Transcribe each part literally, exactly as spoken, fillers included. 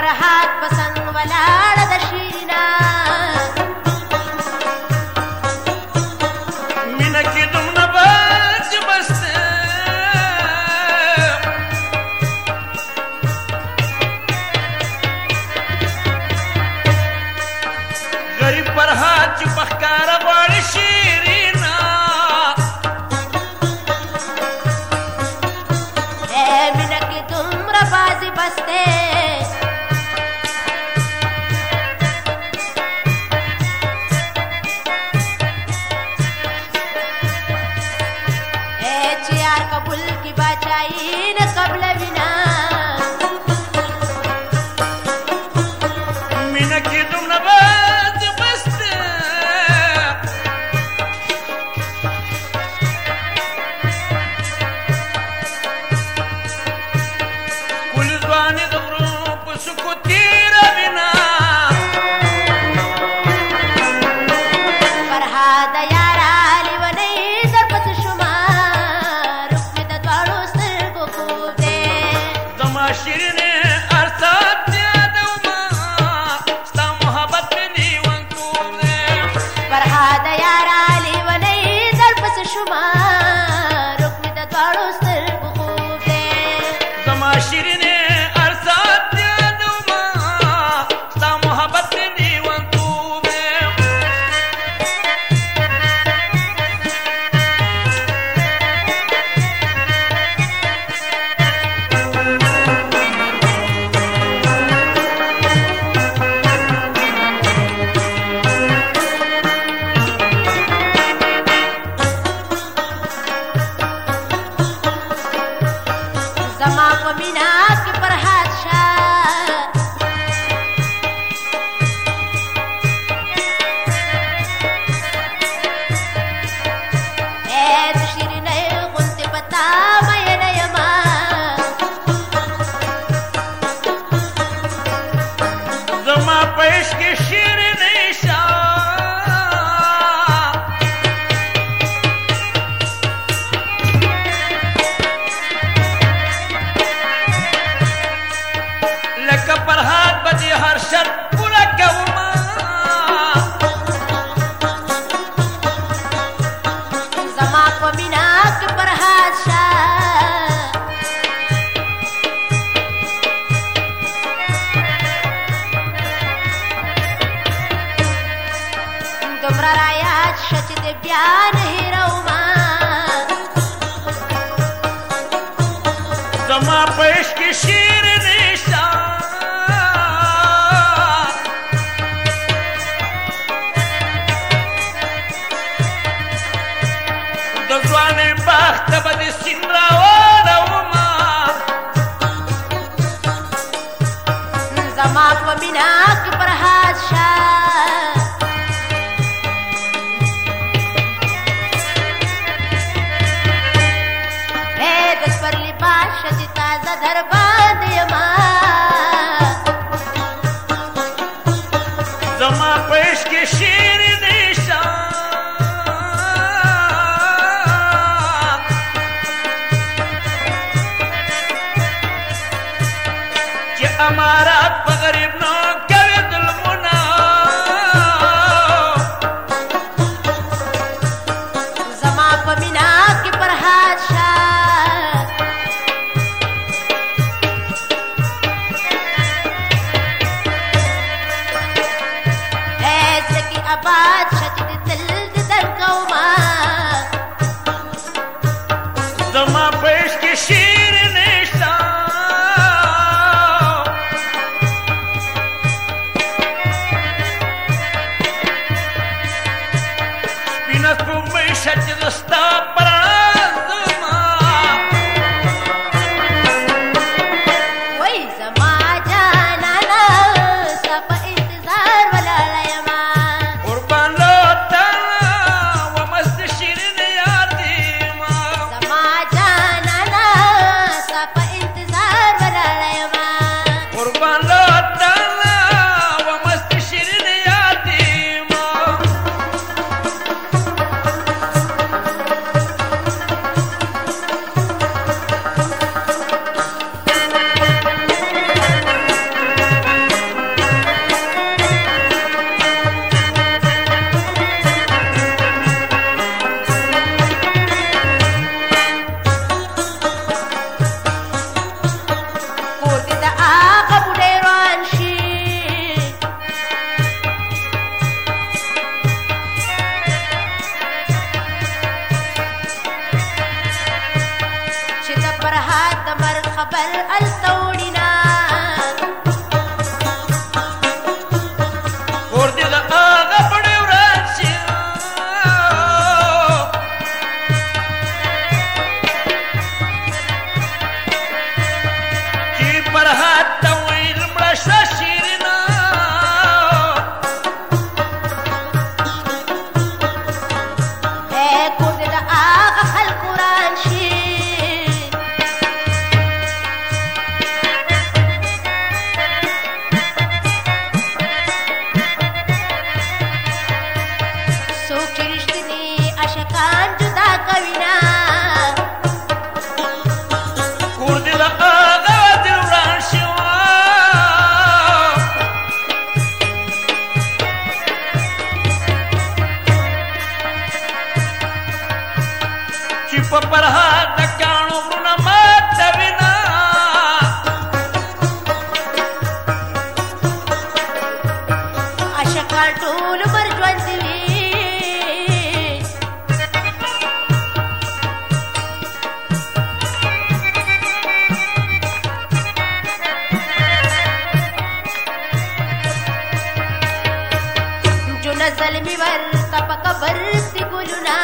فرحات پسند ولاړ د شیرینا مینه کې دومره باز بسته غریب فرحات چې په ښکاره غواړي شیرینا مینه کې دومره باز بسته कबूल की बाचाई न कबल बिना मीना की तुम नबाज बस्ते कुल ज़वानी दबरों को सुकुती रबिना फरहाद यारा लिवने दरपत شیرینه ارسات یادو ما ستا محبت می دیوان کوله فرهاد یارا لیونی در پس شما رکم د دواړو سترګو خوب دی زما شیرینه ارسات یادو ما ستا محبت می دیوان کوله زما په مینا کې فرحات شاه اے د شیرینې غونډې پتا مې نه یما زما په عشق کې شیرینې شاه لکه فرحات به دې هر شرط پوره کومه زما په مینا کې فرحات شاه دومره رایاد شه چې د بیا نه هېرومه زما په عشق کې شیرینې شاه د ځوانۍ بخت ته به دې سیند راواړومه زما په مینا کې فرحات شاه اے د سپرلي باشه چې تازه در باندې یما زما په عشق کې شیرینې شاه چې امارات په غریب نو کوي ظلمونه زما په مینا کې فرحات شاه اے زکی آباد شت د تل د درکوما زما په عشق کې شیرینې شاه سپینه سپوږمۍ شه چې زه ستا په رڼا ځمه وای زما جانانا ستا په انتظار ولاړه یما قربان له تاله و مست شیرین یار دیما زما جانانا خبر التوڑینا کور دې د هغه پړې وران شي چې فرهاد ته ویل مړه شوه شیرینه کور دې د هغه خلکو وران شي څوک چې رښتیني عاشقان جدا کوي نه کور دې د هغه دل وران شوه چې په فرهاد د کاڼو غرونه ماتوي نه عاشقان ټول عمر ژوند وي جونه ظلمي ورته په قبر سي ګلونه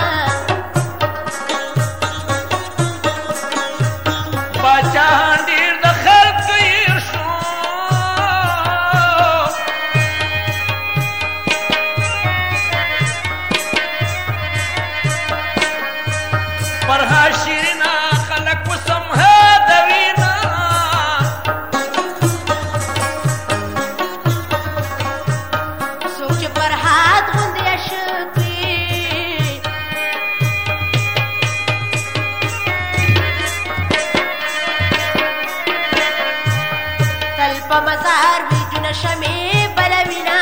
باچاهان ډېر د خلکو هېر شو فرهاد شیرینه خلک اوس هم هدوي نه څوک چې فرهاد غوندې عاشق وي تل په مزار وي جونه شمې بلوي نه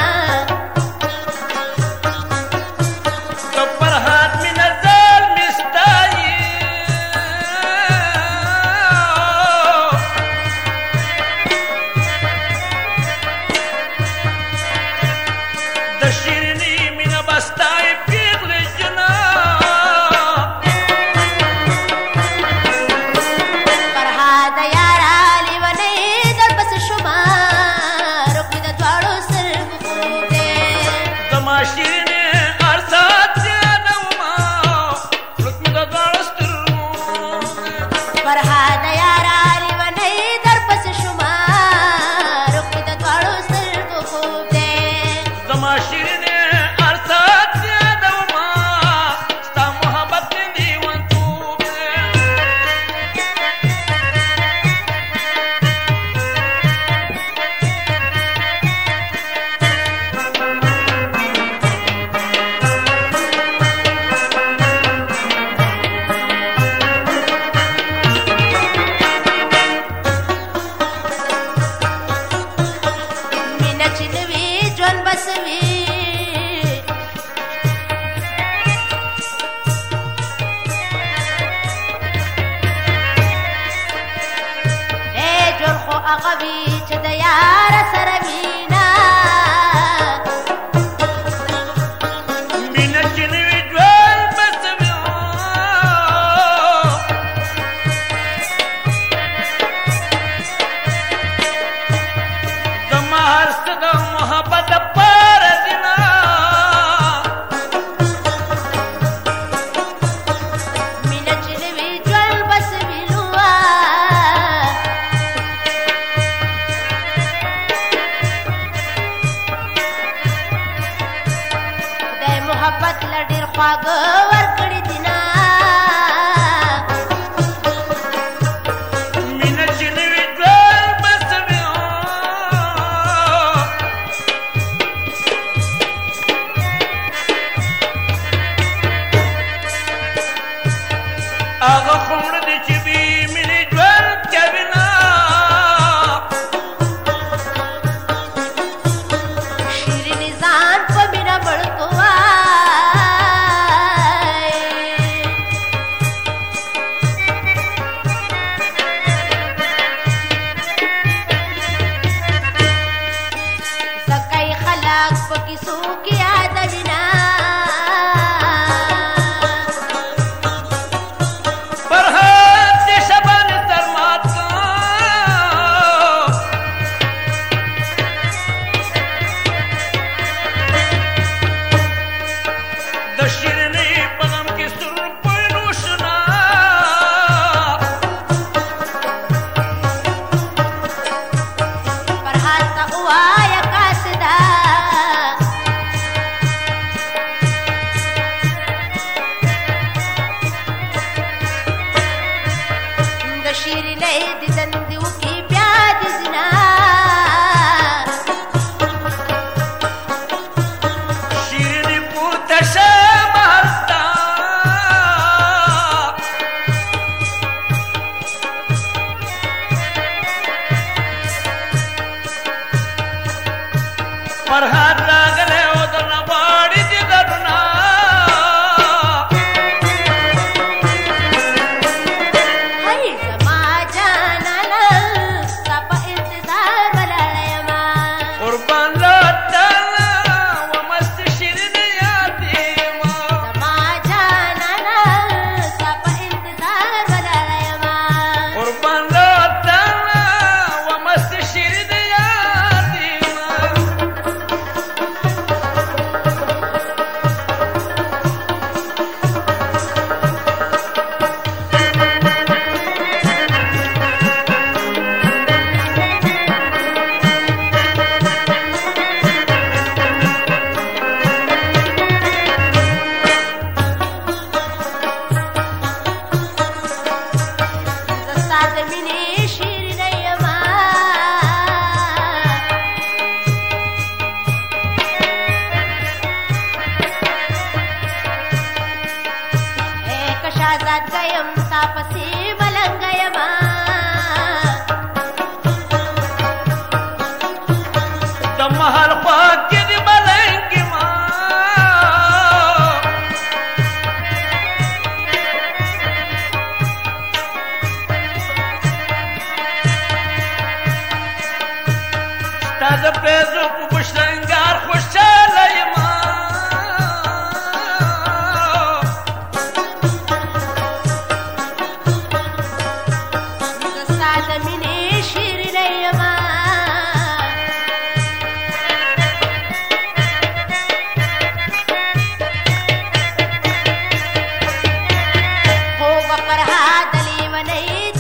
د فرهاد مینه ظلمي ستایي د شیرینې مینه به ستایي پیغلې جنه فرهاد یاره لیونۍ درپسې شومه روح مې د دواړو سترګو خوب دی زما شیرینې هر ساعت یادومه روح مې د دواړو سترګو فرهاد یاره لیونۍ درپسې شومه روح مې د دواړو سترګو خوب دی زما شیرینې هر ساعت یادومه ستا محبت مې لیونتوب دی مینه چې نه وي ژوند به څه وي ای ژوند خو هغه وي چې د یاره سره مینه مینه چې نه وي ژوند به څه وي زما هر څه د محبت دپاره دي نه مینه چې نه وي ژوند به څه وي نو وایه خدای محبت له ډېر خواږه ورکړي دي نه مینه چې نه وي ژوند به څه وي هغه خمر دي چې بې مینې ژوند کوي نه شیرینې ځان په مینه مړ کو فرهاد شیرینۍ د دندې وکي بیا د زنا شیریني پورته شه بهر ته فرهاد راغلی او درنه غواړي دیدنونه هی زما جانانه ستا په انتظار ولاړه یمه قربان له تعالی و مست شیریني یتیمه زما جانانه ستا په انتظار ولاړه یمه قربان له تعالی و مست شیریني یتیمه زه ستا د مینې شیرینۍ یمه ای که شهزادګه یم ستا پسې ملنګه یمه د محل خوا کې د ملنګې ما ستا د پیزو په بشرنګار خوشحاله یمه زه ستا د مینې شیرینۍ یمه خوږه فرهاد لیونۍ